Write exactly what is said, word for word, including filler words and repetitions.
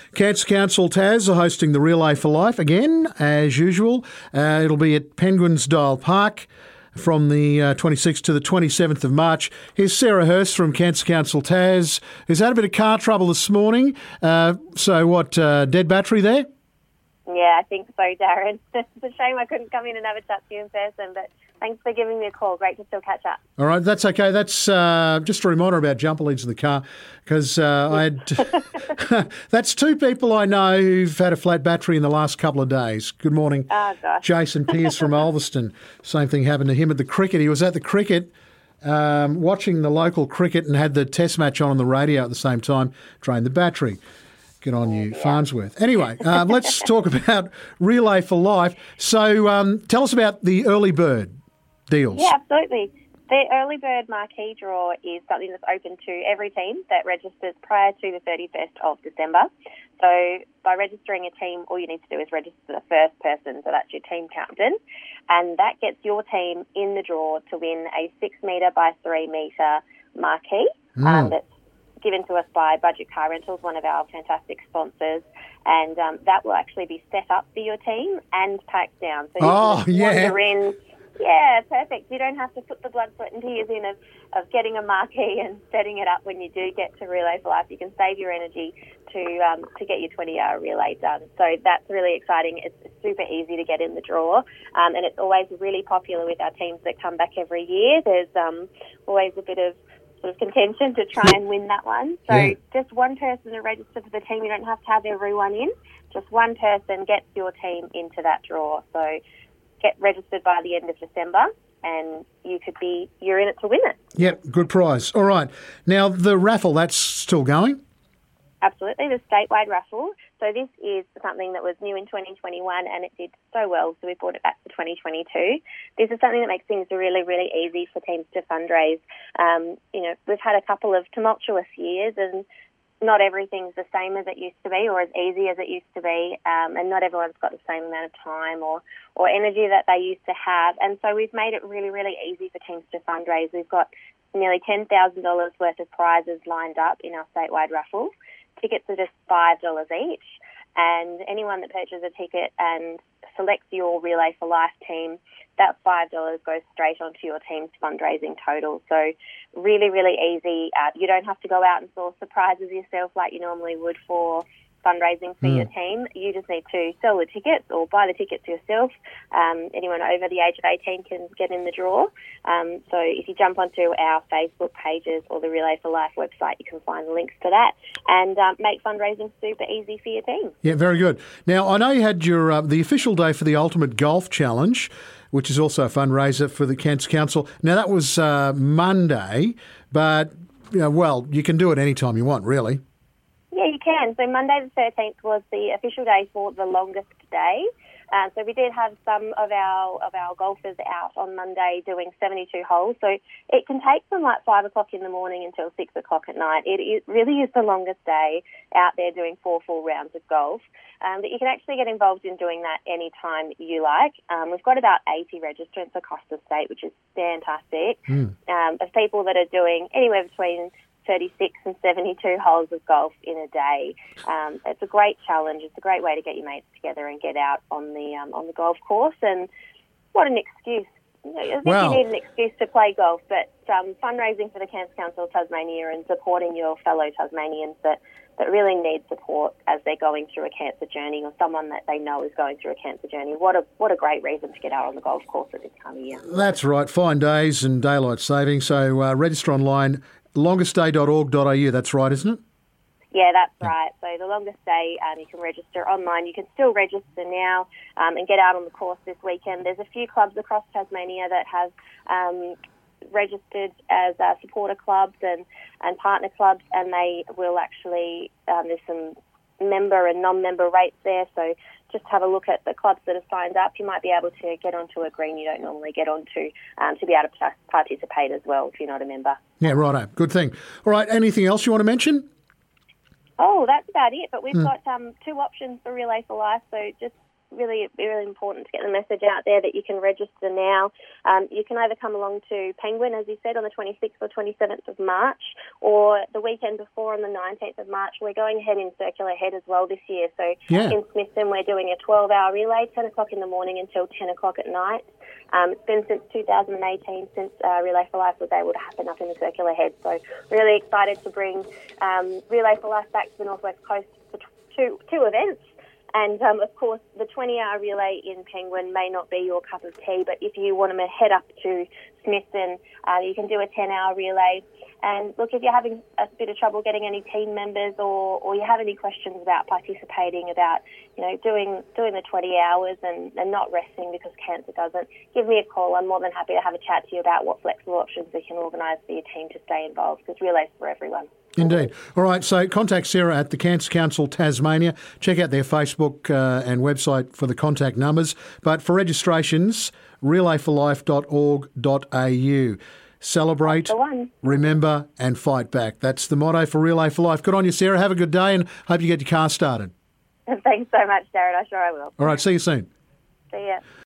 Cancer Council Tas are hosting the Relay for Life again, as usual. Uh, it'll be at Penguins Dial Park from the uh, twenty-sixth to the twenty-seventh of March. Here's Sarah Hurst from Cancer Council Tas, who's had a bit of car trouble this morning. Uh, so what, uh, dead battery there? Yeah, I think so, Darren. It's a shame I couldn't come in and have a chat to you in person, but thanks for giving me a call. Great to still catch up. All right, that's okay. That's uh, just a reminder about jumper leads in the car, because uh, I had that's two people I know who've had a flat battery in the last couple of days. Good morning. Oh, gosh. Jason Pearce from Ulverston. Same thing happened to him at the cricket. He was at the cricket um, watching the local cricket and had the test match on on the radio at the same time, drained the battery. Good on you, yeah. Farnsworth. Anyway, um, let's talk about Relay for Life. So um, tell us about the early bird deals. Yeah, absolutely. The early bird marquee draw is something that's open to every team that registers prior to the thirty-first of December. So by registering a team, all you need to do is register the first person, so that's your team captain, and that gets your team in the draw to win a six metre by three metre marquee mm. um, that's given to us by Budget Car Rentals, one of our fantastic sponsors, and um, that will actually be set up for your team and packed down. So you oh, can yeah. wander in. Yeah, perfect. You don't have to put the blood, sweat and tears in of, of getting a marquee and setting it up when you do get to Relay for Life. You can save your energy to um, to get your twenty-hour relay done. So that's really exciting. It's super easy to get in the draw, um, and it's always really popular with our teams that come back every year. There's um, always a bit of sort of contention to try and win that one. So yeah. just one person to register for the team. You don't have to have everyone in. Just one person gets your team into that draw. So get registered by the end of December and you could be, you're in it to win it. Yep, good prize. All right. Now, the raffle, that's still going? Absolutely, the statewide raffle. So this is something that was new in twenty twenty-one and it did so well, so we brought it back for twenty twenty-two. This is something that makes things really, really easy for teams to fundraise. Um, you know, we've had a couple of tumultuous years and not everything's the same as it used to be or as easy as it used to be, um, and not everyone's got the same amount of time or, or energy that they used to have. And so we've made it really, really easy for teams to fundraise. We've got nearly ten thousand dollars worth of prizes lined up in our statewide raffle. Tickets are just five dollars each, and anyone that purchases a ticket and selects your Relay for Life team, that five dollars goes straight onto your team's fundraising total. So really, really easy. Uh, you don't have to go out and source the prizes yourself like you normally would for fundraising for mm. your team. You just need to sell the tickets or buy the tickets yourself. Um, anyone over the age of eighteen can get in the draw. Um, so if you jump onto our Facebook pages or the Relay for Life website, you can find links to that and um, make fundraising super easy for your team. Yeah, very good. Now, I know you had your uh, the official day for the Ultimate Golf Challenge, which is also a fundraiser for the Cancer Council. Now, that was uh, Monday, but, you know, well, you can do it any time you want, really. Yeah, you can. So Monday the thirteenth was the official day for the longest day. Uh, so we did have some of our of our golfers out on Monday doing seventy-two holes. So it can take from like five o'clock in the morning until six o'clock at night. It is, really is the longest day out there doing four full rounds of golf. Um, but you can actually get involved in doing that any time you like. Um, we've got about eighty registrants across the state, which is fantastic, mm. um, of people that are doing anywhere between thirty-six and seventy-two holes of golf in a day. Um, it's a great challenge. It's a great way to get your mates together and get out on the um, on the golf course. And what an excuse. You know, I think wow. you need an excuse to play golf, but um, fundraising for the Cancer Council of Tasmania and supporting your fellow Tasmanians that, that really need support as they're going through a cancer journey or someone that they know is going through a cancer journey. What a what a great reason to get out on the golf course at this time of year. That's right. Fine days and daylight saving. So uh, register online, longest day dot org dot a u. That's right, isn't it? Yeah, that's right. So the longest day, um, you can register online. You can still register now um, and get out on the course this weekend. There's a few clubs across Tasmania that have um, registered as uh, supporter clubs and, and partner clubs, and they will actually, um, there's some member and non-member rates there. So just have a look at the clubs that have signed up. You might be able to get onto a green you don't normally get onto um, to be able to participate as well if you're not a member. Yeah, righto. Good thing. All right, anything else you want to mention? Oh, that's about it. But we've mm. got um, two options for Relay for Life. So just really, really important to get the message out there that you can register now. Um, you can either come along to Penguin, as you said, on the twenty-sixth or twenty-seventh of March, or the weekend before on the nineteenth of March. We're going ahead in Circular Head as well this year. So Yeah. in Smithton, we're doing a twelve-hour relay, ten o'clock in the morning until ten o'clock at night. Um, it's been since two thousand eighteen since uh, Relay for Life was able to happen up in the Circular Head. So really excited to bring um, Relay for Life back to the North West Coast for t- two, two events. And, um, of course, the twenty-hour relay in Penguin may not be your cup of tea, but if you want to head up to Smithton, uh, you can do a ten-hour relay. And, look, if you're having a bit of trouble getting any team members or, or you have any questions about participating, about, you know, doing doing the twenty hours and, and not resting because cancer doesn't, give me a call. I'm more than happy to have a chat to you about what flexible options we can organise for your team to stay involved, because relay's for everyone. Indeed. All right, so contact Sarah at the Cancer Council Tasmania. Check out their Facebook uh, and website for the contact numbers. But for registrations, relay for life dot org dot a u. Celebrate, That's the one. remember and fight back. That's the motto for Relay for Life. Good on you, Sarah. Have a good day and hope you get your car started. Thanks so much, Darren. I sure I will. All right, see you soon. See ya.